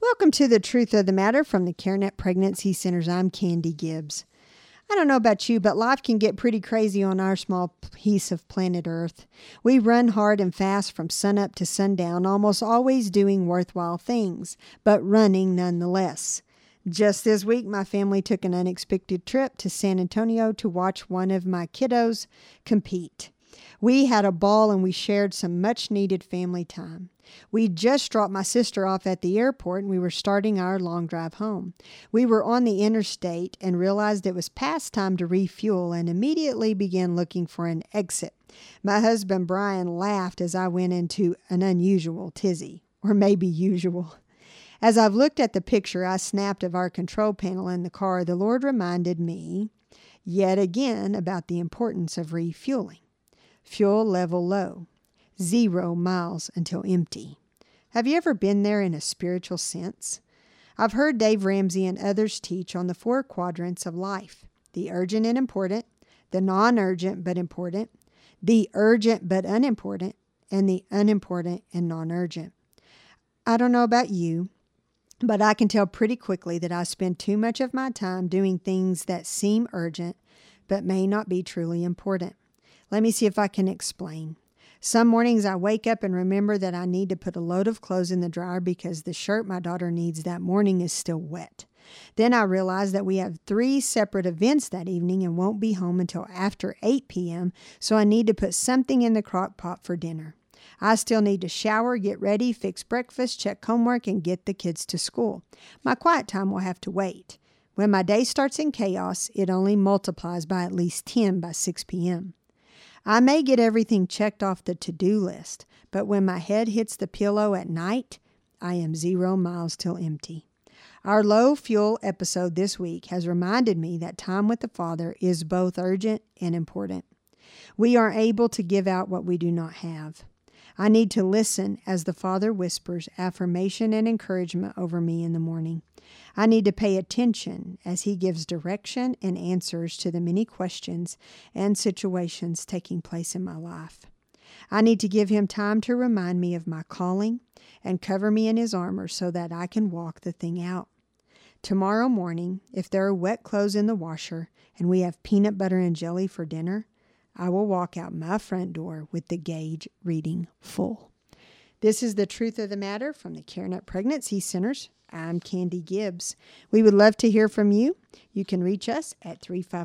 Welcome to The Truth of the Matter from the CareNet Pregnancy Centers. I'm Candy Gibbs. I don't know about you, but life can get pretty crazy on our small piece of planet Earth. We run hard and fast from sunup to sundown, almost always doing worthwhile things, but running nonetheless. Just this week, my family took an unexpected trip to San Antonio to watch one of my kiddos compete. We had a ball and we shared some much-needed family time. We just dropped my sister off at the airport and we were starting our long drive home. We were on the interstate and realized it was past time to refuel and immediately began looking for an exit. My husband Brian laughed as I went into an unusual tizzy, or maybe usual. As I've looked at the picture I snapped of our control panel in the car, the Lord reminded me yet again about the importance of refueling. Fuel level low. 0 miles until empty. Have you ever been there in a spiritual sense? I've heard Dave Ramsey and others teach on the 4 quadrants of life. The urgent and important, the non-urgent but important, the urgent but unimportant, and the unimportant and non-urgent. I don't know about you, but I can tell pretty quickly that I spend too much of my time doing things that seem urgent but may not be truly important. Let me see if I can explain. Some mornings I wake up and remember that I need to put a load of clothes in the dryer because the shirt my daughter needs that morning is still wet. Then I realize that we have 3 separate events that evening and won't be home until after 8 p.m., so I need to put something in the crock pot for dinner. I still need to shower, get ready, fix breakfast, check homework, and get the kids to school. My quiet time will have to wait. When my day starts in chaos, it only multiplies by at least 10 by 6 p.m. I may get everything checked off the to-do list, but when my head hits the pillow at night, I am 0 miles till empty. Our low fuel episode this week has reminded me that time with the Father is both urgent and important. We are able to give out what we do not have. I need to listen as the Father whispers affirmation and encouragement over me in the morning. I need to pay attention as He gives direction and answers to the many questions and situations taking place in my life. I need to give Him time to remind me of my calling and cover me in His armor so that I can walk the thing out. Tomorrow morning, if there are wet clothes in the washer and we have peanut butter and jelly for dinner, I will walk out my front door with the gauge reading full. This is The Truth of the Matter from the CareNet Pregnancy Centers. I'm Candy Gibbs. We would love to hear from you. You can reach us at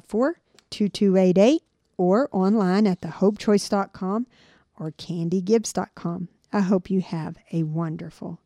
354-2288 or online at thehopechoice.com or candygibbs.com. I hope you have a wonderful